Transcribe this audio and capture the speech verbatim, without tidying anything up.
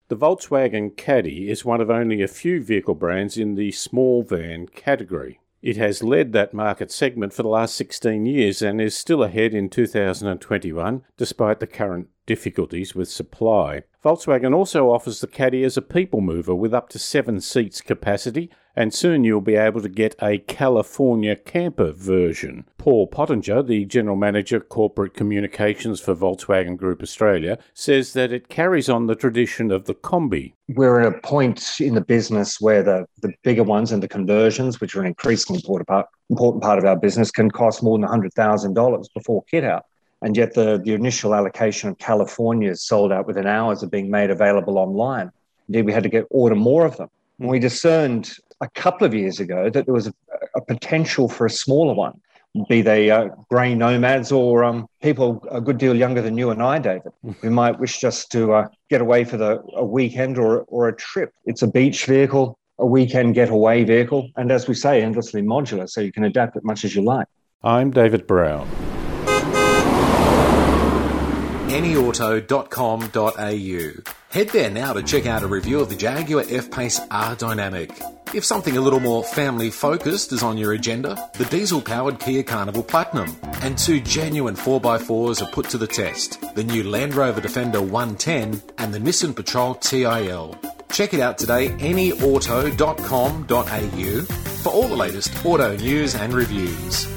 The Volkswagen Caddy is one of only a few vehicle brands in the small van category. It has led that market segment for the last sixteen years and is still ahead in two thousand twenty-one, despite the current difficulties with supply. Volkswagen also offers the Caddy as a people mover with up to seven seats capacity, and soon you'll be able to get a California camper version. Paul Pottinger, the General Manager Corporate Communications for Volkswagen Group Australia, says that it carries on the tradition of the Combi. We're at a point in the business where the, the bigger ones and the conversions, which are an increasingly important part, important part of our business, can cost more than one hundred thousand dollars before kit out. And yet the, the initial allocation of California is sold out within hours of being made available online. Indeed, we had to get order more of them. And we discerned a couple of years ago that there was a, a potential for a smaller one, be they uh, grey nomads or um, people a good deal younger than you and I, David, who might wish just to uh, get away for the, a weekend or, or a trip. It's a beach vehicle, a weekend getaway vehicle, and as we say, endlessly modular, so you can adapt it much as you like. I'm David Brown. any auto dot com dot a u. Head there now to check out a review of the Jaguar F-Pace R-Dynamic. If something a little more family-focused is on your agenda, the diesel-powered Kia Carnival Platinum and two genuine four by fours are put to the test, the new Land Rover Defender one ten and the Nissan Patrol T I L. Check it out today, any auto dot com dot a u, for all the latest auto news and reviews.